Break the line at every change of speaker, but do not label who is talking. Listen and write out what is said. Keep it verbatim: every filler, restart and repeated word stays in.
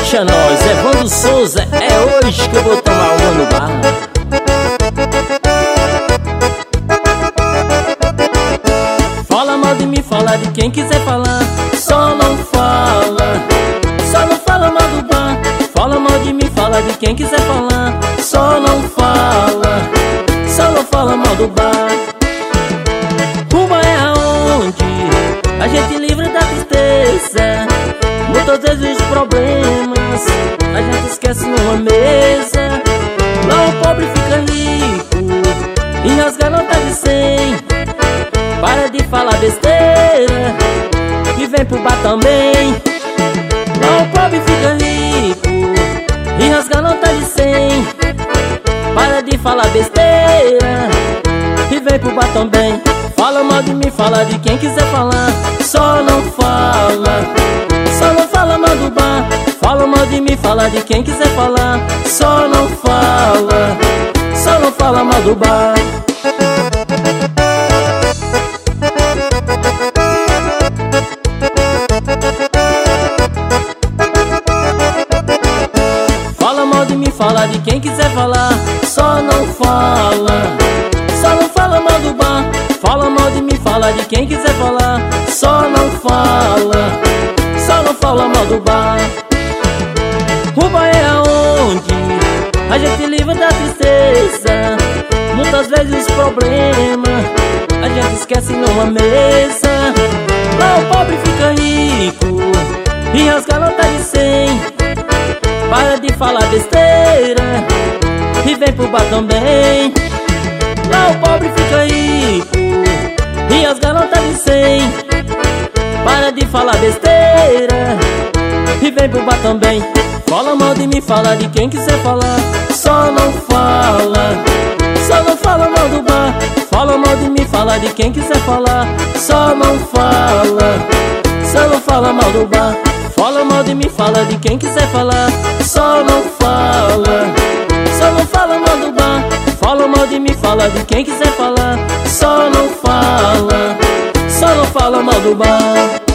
Deixa nós, Evandro Souza, é hoje que eu vou tomar uma no bar. Fala mal de mim, fala de quem quiser falar, só não fala, só não fala mal do bar. Fala mal de mim, fala de quem quiser falar, só não fala, só não fala mal do bar. O bar é aonde a gente livra da tristeza, muitas vezes os problemas a gente esquece numa mesa. Lá o pobre fica rico e rasga nota de cem. Para de falar besteira e vem pro bar também. Lá o pobre fica rico e rasga nota de cem. Para de falar besteira e vem pro bar também. Fala mal de mim, fala de quem quiser falar, só não fala, só não fala mal do bar. Fala mal de mim, fala de quem quiser falar, só não fala, só não fala mal do bar. Fala mal de mim, fala de quem quiser falar, só não fala, só não fala mal do bar. Fala mal de mim, fala de quem quiser falar, só não fala, só não fala mal do bar. O bar é aonde a gente livra da tristeza, muitas vezes os problemas a gente esquece numa mesa. Lá o pobre fica rico e rasga nota de cem. Para de falar besteira e vem pro bar também. Lá o pobre fica rico e rasga nota de cem. Para de falar besteira e vem pro bar também. Fala mal de mim, fala de quem quiser falar, só não fala, só não fala mal do bar. Fala mal de mim, fala de quem quiser falar, só não fala, só não fala mal do bar. Fala mal de mim, fala de quem quiser falar, só não fala, só não fala mal do bar. Fala mal de mim, fala de quem quiser falar, só não fala, só não fala mal do bar.